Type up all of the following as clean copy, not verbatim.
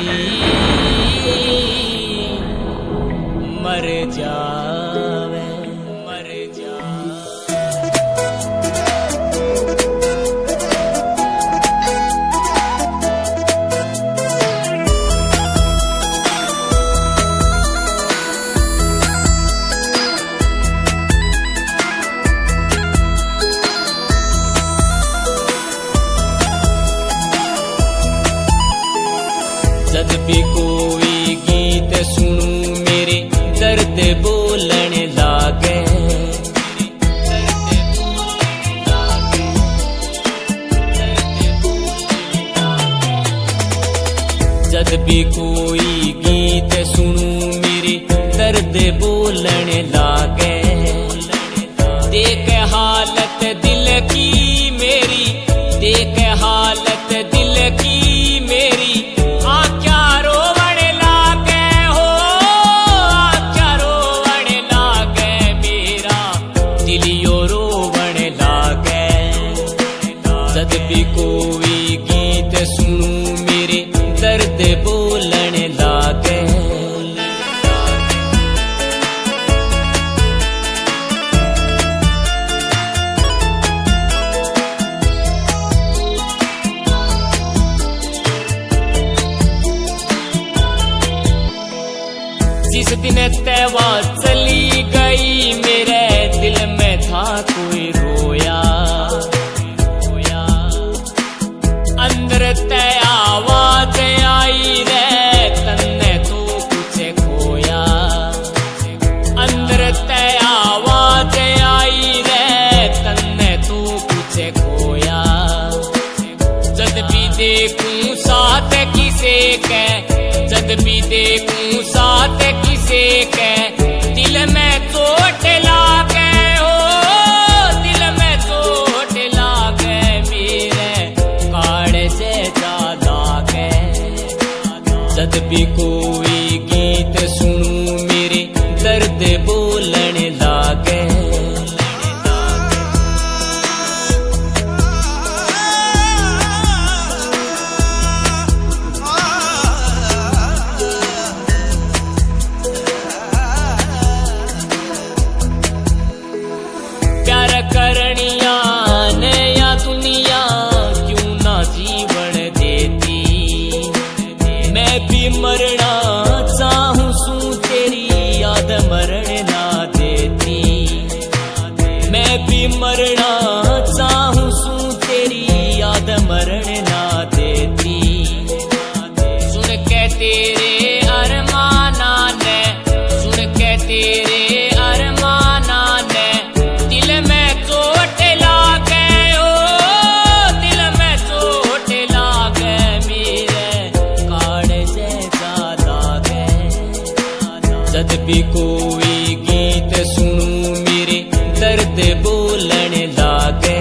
मर जावे मर जावे। जद भी कोई गीत सुनूं मेरे दर्द बोलने लागे। जद भी कोई गीत सुनूं मेरे दर्द बोलने लागे। देख हालत दिल की मेरी, देख हालत दिल की मेरी, जद भी कोई गीत सुनूं मेरे दर्द बोलने लागे। जिस दिन तैवा चली गई मेरे दिल में था कोई रोया। अंदर ते आवाज आई रे तन्ने तू कुछ खोया। अंदर ते आवाज आई रे तन्ने तू कुछ खोया। जद भी देखूं साथ किसे के, जद भी देखूं साथ किसे के, दिल में चोट लागे हो, दिल में चोट लागे मेरे काढ़े से ज्यादा के। जद भी कोई गीत सुनूं मेरे दर्द बोलने लागे। प्यार करनिया नया दुनिया क्यों ना जीवन देती। मैं भी मरना चाहूं सू तेरी याद मरण ना देती। मैं भी मरना चाहूं सू तेरी याद मरण ना देती। सुन के तेरे अरमाना ने, सुन के तेरे अरमाना ने, दिल में चोट लागे हो, दिल में चोट लागे मेरे काढ़े से ज्यादा गे। जद भी कोई गीत सुनूं मेरे दर्द बोलने लागे।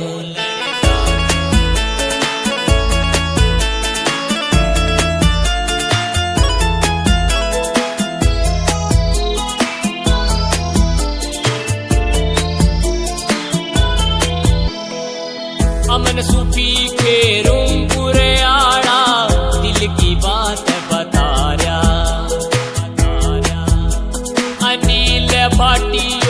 अमन सूफी फेरूं बुरे आड़ा, दिल की बात बता रहा। अनिल भाटी